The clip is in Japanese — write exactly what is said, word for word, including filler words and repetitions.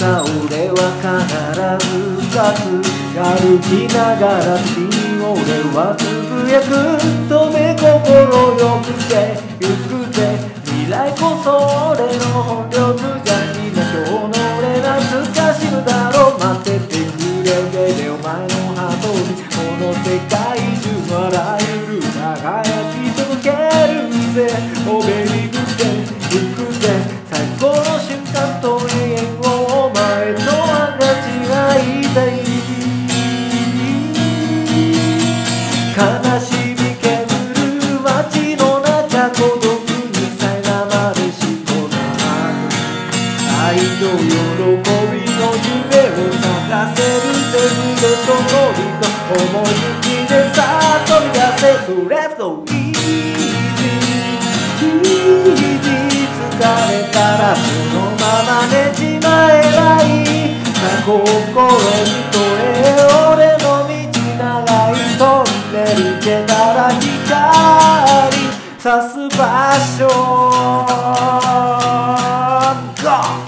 さ俺は必ず勝つ歩きながら次俺はつぶやく止め心よくてゆくぜ未来こそ俺の本領無邪気な今日の俺懐かしむだろう待っててくれベベお前のハートにこの世界中のあらゆる輝き届けるぜおベリグでゆくぜ最高の瞬間と永遠をお前と分かち合いたい悲しみ煙る街の中孤独に苛まれしこな愛と喜びの夢を咲かせるぜ逃げとノリと思い抜きでさあ飛び出せ So let's go easy easy 疲れたらそのまま寝ちまえばいい心に問え俺の道長いトンネル出たら光差す場所 Go!